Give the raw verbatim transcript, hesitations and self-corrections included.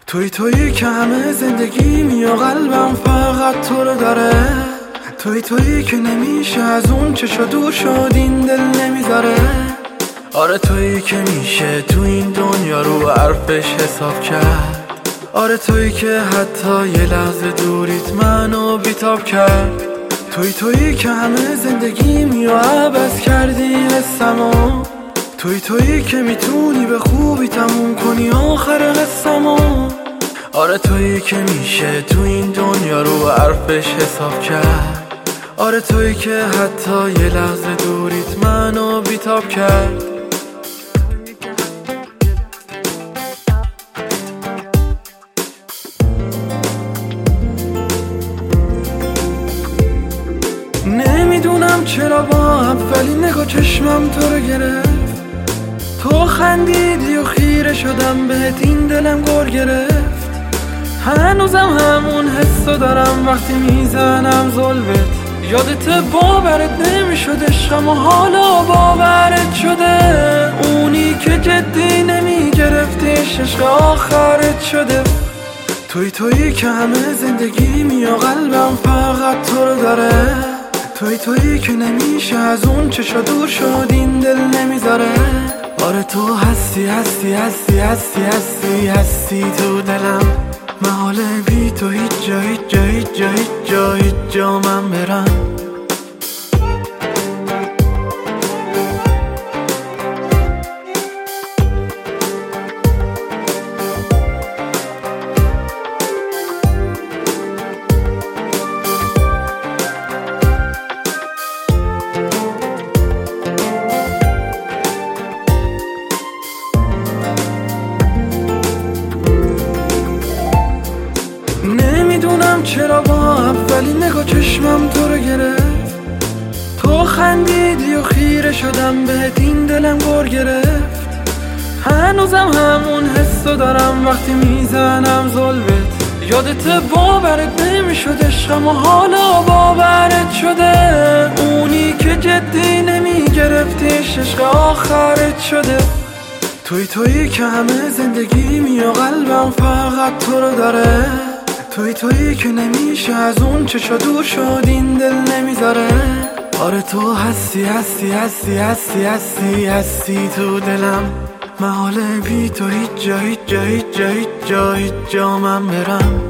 توی توی که همه زندگیم و قلبم فقط تو رو داره. توی توی که نمیشه از اون چشا دور شد این دل نمیذاره. آره توی که میشه تو این دنیا رو حرفش حساب کرد. آره توی که حتی یه لحظه دوریت منو بیتاب کرد. توی توی که همه زندگیمی و عوض کردی حسمو. توی توی که میتونی به خوبی تموم کنی آخر قصمو. آره توی که میشه تو این دنیا رو حرفش حساب کرد. آره توی که حتی یه لحظه دوریت منو بیتاب کرد. نمیدونم چرا با اولین نگاه چشمم تو رو گرفت. تو خندیدی و خیره شدم بهت این دلم گر گرفت. هنوزم همون حسو دارم وقتی میزنم زلفت. یادت باورت نمیشد عشقم و حالا باورت شده. اونی که جدی نمیگرفتیش عشق آخرت شده. توی توی که همه زندگیمی و قلبم فقط تو رو داره. توی توی که نمیشه از اون چشا دور شد این دل نمیذاره. آره تو هستی هستی هستی هستی هستی هستی تو دلم. محال بی تو هیچ جا هیچ جا هیچ جا هیچ جا هیچ جا من برم. نمیدونم چرا با اولین نگاه چشمم تو رو گرفت. تو خندیدی و خیره شدم بهت این دلم گر گرفت. هنوزم همون حسو دارم وقتی میزنم زلفت. یادت باورت نمیشد عشقم و حالا باورت شده. اونی که جدی نمیگرفتیش عشق آخرت شده. توی توی که همه زندگیمی و قلبم فقط تو رو داره. توی توی که نمیشه از اون چشا دور شد این دل نمیذاره. آره تو هستی هستی هستی هستی هستی هستی تو دلم. محال بی تو هیچ جا هیچ جا هیچ جا هیچ جا هیچ جا من برم.